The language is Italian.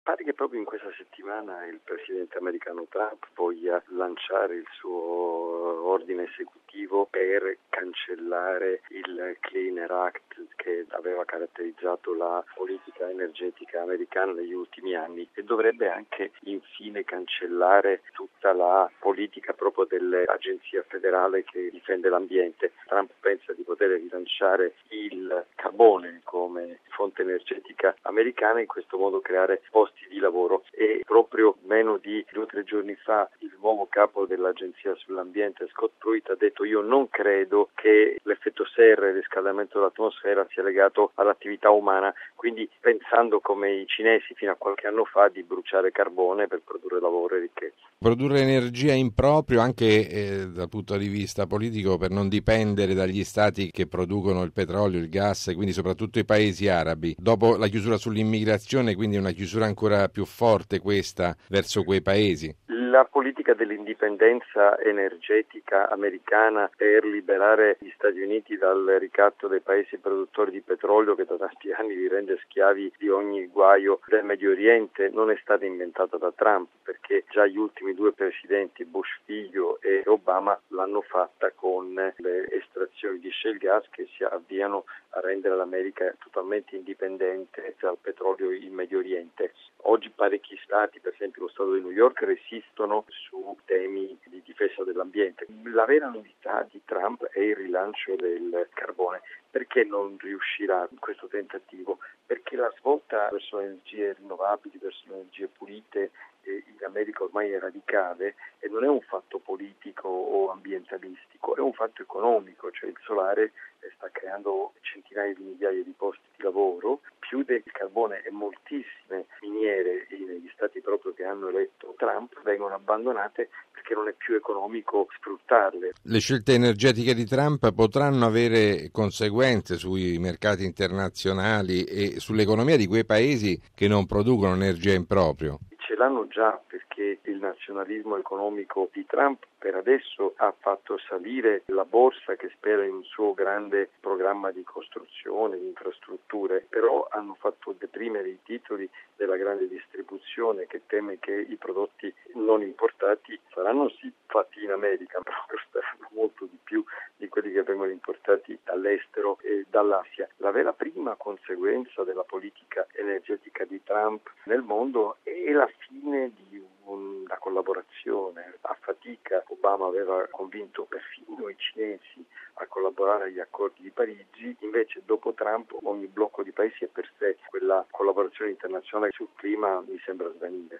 Pare che proprio in questa settimana il presidente americano Trump voglia lanciare il suo ordine esecutivo per cancellare il Clean Air Act che aveva caratterizzato la politica energetica americana negli ultimi anni e dovrebbe anche infine cancellare tutta la politica proprio dell'agenzia federale che difende l'ambiente. Trump pensa di poter rilanciare il carbone come fonte energetica americana e in questo modo creare posti di lavoro e proprio meno di 2 o 3 giorni fa il nuovo capo dell'Agenzia sull'Ambiente Scott Pruitt ha detto: io non credo che l'effetto serra e il riscaldamento dell'atmosfera sia legato all'attività umana, quindi pensando come i cinesi fino a qualche anno fa di bruciare carbone per produrre lavoro e ricchezza. Produrre energia in proprio anche dal punto di vista politico per non dipendere dagli stati che producono il petrolio, il gas, quindi soprattutto i paesi arabi. Dopo la chiusura sull'immigrazione, quindi una chiusura ancora più forte questa verso quei paesi. La politica dell'indipendenza energetica americana per liberare gli Stati Uniti dal ricatto dei paesi produttori di petrolio che da tanti anni li rende schiavi di ogni guaio del Medio Oriente non è stata inventata da Trump, perché già gli ultimi 2 presidenti, Bush figlio e Obama, l'hanno fatta con le estrazioni di shale gas che si avviano a rendere l'America totalmente indipendente dal petrolio in Medio Oriente. Oggi parecchi stati, per esempio lo Stato di New York, resistono su temi di difesa dell'ambiente. La vera novità di Trump è il rilancio del carbone. Perché non riuscirà in questo tentativo? Perché la svolta verso le energie rinnovabili, verso le energie pulite in America ormai è radicale e non è un fatto politico o ambientalistico, è un fatto economico, cioè il solare sta creando centinaia di migliaia di posti di lavoro, chiude il carbone e moltissime miniere negli stati proprio che hanno eletto Trump vengono abbandonate perché non è più economico sfruttarle. Le scelte energetiche di Trump potranno avere conseguenze sui mercati internazionali e sull'economia di quei paesi che non producono energia in proprio. Ce l'hanno già perché il nazionalismo economico di Trump per adesso ha fatto salire la borsa che spera in un suo grande programma di costruzione, di infrastrutture, però hanno fatto deprimere i titoli della grande distribuzione che teme che i prodotti non importati saranno sì fatti in America, però costeranno molto di più di quelli che vengono importati dall'estero e dall'Asia. La vera prima conseguenza della politica energetica di Trump nel mondo è la fine di una collaborazione. A fatica Obama aveva convinto perfino i cinesi a collaborare agli accordi di Parigi, invece dopo Trump ogni blocco di paesi è per sé. Quella collaborazione internazionale sul clima mi sembra svanire.